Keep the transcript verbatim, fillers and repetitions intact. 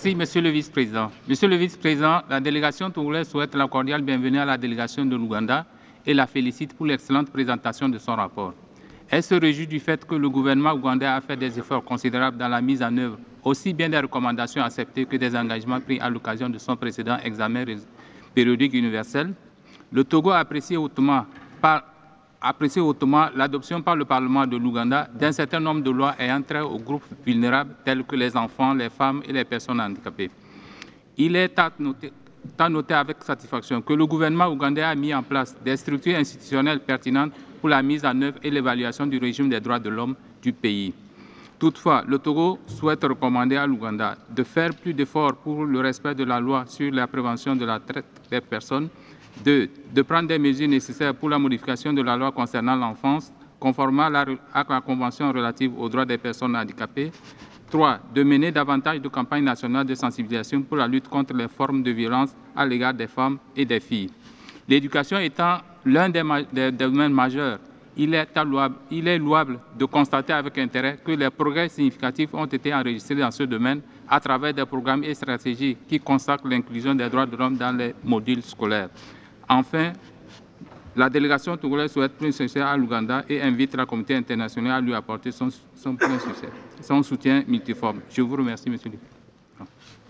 Merci, Monsieur le Vice-président. Monsieur le Vice-président, la délégation togolaise souhaite la cordiale bienvenue à la délégation de l'Ouganda et la félicite pour l'excellente présentation de son rapport. Elle se réjouit du fait que le gouvernement ougandais a fait des efforts considérables dans la mise en œuvre aussi bien des recommandations acceptées que des engagements pris à l'occasion de son précédent examen périodique universel. Le Togo a apprécié hautement par apprécié hautement l'adoption par le Parlement de l'Ouganda d'un certain nombre de lois ayant trait aux groupes vulnérables tels que les enfants, les femmes et les personnes handicapées. Il est à noter, à noter avec satisfaction que le gouvernement ougandais a mis en place des structures institutionnelles pertinentes pour la mise en œuvre et l'évaluation du régime des droits de l'homme du pays. Toutefois, le Togo souhaite recommander à l'Ouganda de faire plus d'efforts pour le respect de la loi sur la prévention de la traite des personnes. Deux, de prendre des mesures nécessaires pour la modification de la loi concernant l'enfance, conformément à la, à la Convention relative aux droits des personnes handicapées. Trois, de mener davantage de campagnes nationales de sensibilisation pour la lutte contre les formes de violence à l'égard des femmes et des filles. L'éducation étant l'un des, des, des domaines majeurs, il est, louable, il est louable de constater avec intérêt que les progrès significatifs ont été enregistrés dans ce domaine à travers des programmes et stratégies qui consacrent l'inclusion des droits de l'homme dans les modules scolaires. Enfin, la délégation togolaise souhaite plein succès à l'Ouganda et invite la communauté internationale à lui apporter son, son plein succès, son soutien multiforme. Je vous remercie, Monsieur le Président.